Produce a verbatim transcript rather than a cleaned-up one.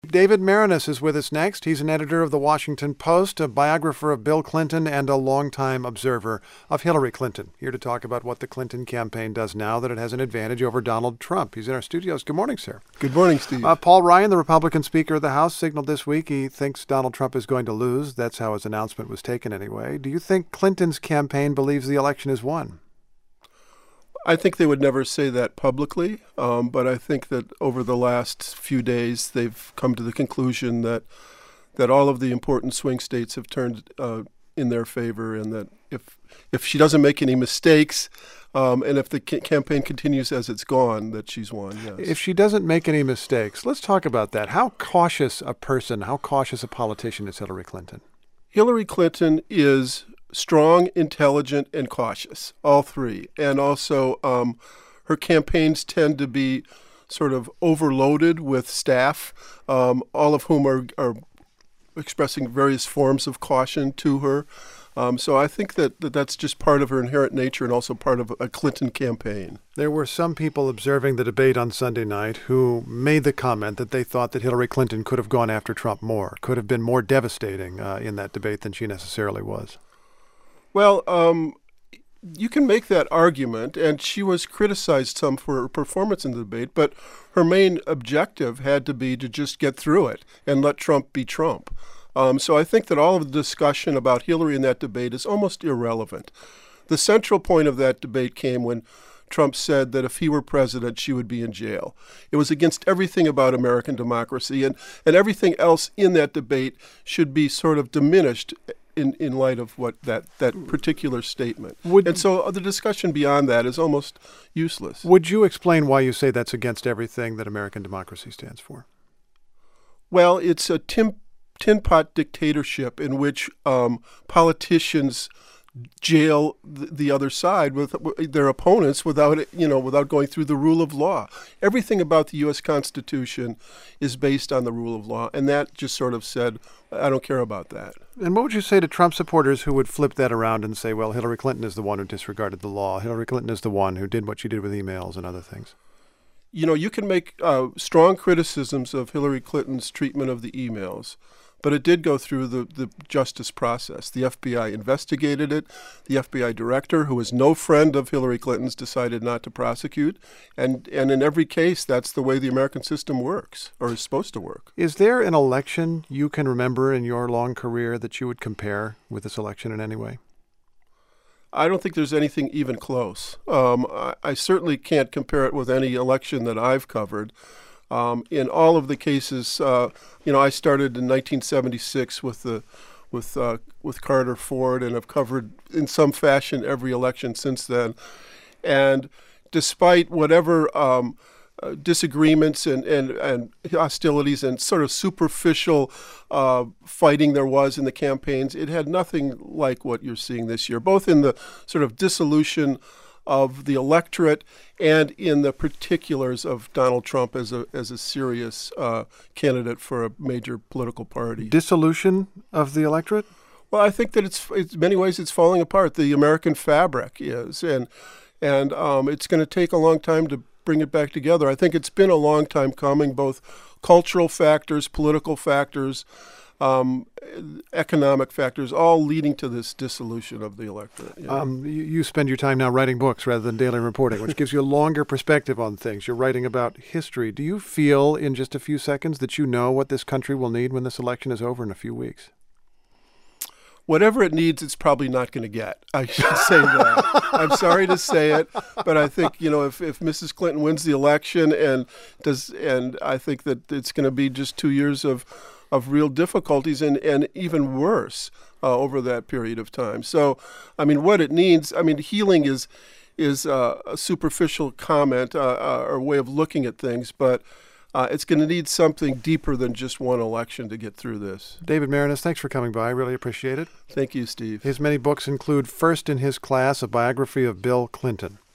David Maraniss is with us next. He's an editor of The Washington Post, a biographer of Bill Clinton, and a longtime observer of Hillary Clinton. Here to talk about what the Clinton campaign does now that it has an advantage over Donald Trump. He's in our studios. Good morning, sir. Good morning, Steve. Uh, Paul Ryan, the Republican Speaker of the House, signaled this week he thinks Donald Trump is going to lose. That's how his announcement was taken anyway. Do you think Clinton's campaign believes the election is won? I think they would never say that publicly, um, but I think that over the last few days they've come to the conclusion that that all of the important swing states have turned uh, in their favor, and that if if she doesn't make any mistakes, um, and if the ca- campaign continues as it's gone, that she's won. Yes. If she doesn't make any mistakes, let's talk about that. How cautious a person, how cautious a politician is Hillary Clinton? Hillary Clinton is strong, intelligent, and cautious, all three. And also, um, her campaigns tend to be sort of overloaded with staff, um, all of whom are, are expressing various forms of caution to her. Um, so I think that, that that's just part of her inherent nature and also part of a Clinton campaign. There were some people observing the debate on Sunday night who made the comment that they thought that Hillary Clinton could have gone after Trump more, could have been more devastating uh, in that debate than she necessarily was. Well, um, you can make that argument, and she was criticized some for her performance in the debate, but her main objective had to be to just get through it and let Trump be Trump. Um, so I think that all of the discussion about Hillary in that debate is almost irrelevant. The central point of that debate came when Trump said that if he were president, she would be in jail. It was against everything about American democracy, and, and everything else in that debate should be sort of diminished in, in light of what that, that particular statement. Would, and so the discussion beyond that is almost useless. Would you explain why you say that's against everything that American democracy stands for? Well, it's a tin, tin pot dictatorship in which um, politicians jail the, the other side with their opponents without it, you know, without going through the rule of law. Everything about the U S Constitution is based on the rule of law, and that just sort of said, I don't care about that. And what would you say to Trump supporters who would flip that around and say, well, Hillary Clinton is the one who disregarded the law. Hillary Clinton is the one who did what she did with emails and other things? You know, you can make uh, strong criticisms of Hillary Clinton's treatment of the emails, but it did go through the, the justice process. The F B I investigated it. The F B I director, who was no friend of Hillary Clinton's, decided not to prosecute. And, and in every case, that's the way the American system works, or is supposed to work. Is there an election you can remember in your long career that you would compare with this election in any way? I don't think there's anything even close. Um, I, I certainly can't compare it with any election that I've covered. Um, in all of the cases, uh, you know, I started in nineteen seventy-six with the with uh, with Carter Ford, and have covered in some fashion every election since then. And despite whatever um, uh, disagreements and, and, and hostilities and sort of superficial uh, fighting there was in the campaigns, it had nothing like what you're seeing this year, both in the sort of dissolution of the electorate and in the particulars of Donald Trump as a as a serious uh, candidate for a major political party. Dissolution of the electorate? Well, I think that it's, it's in many ways it's falling apart. The American fabric is, and and um, it's going to take a long time to bring it back together. I think it's been a long time coming, both cultural factors, political factors, Um, economic factors, all leading to this dissolution of the electorate. Yeah. Um, you, you spend your time now writing books rather than daily reporting, which gives you a longer perspective on things. You're writing about history. Do you feel in just a few seconds that you know what this country will need when this election is over in a few weeks? Whatever it needs, it's probably not going to get. I should say that. I'm sorry to say it, but I think, you know, if, if Missus Clinton wins the election and does, and I think that it's going to be just two years of of real difficulties and, and even worse uh, over that period of time. So, I mean, what it needs, I mean, healing is is uh, a superficial comment uh, uh, or way of looking at things, but uh, it's going to need something deeper than just one election to get through this. David Maraniss, thanks for coming by. I really appreciate it. Thank you, Steve. His many books include First in His Class, a biography of Bill Clinton.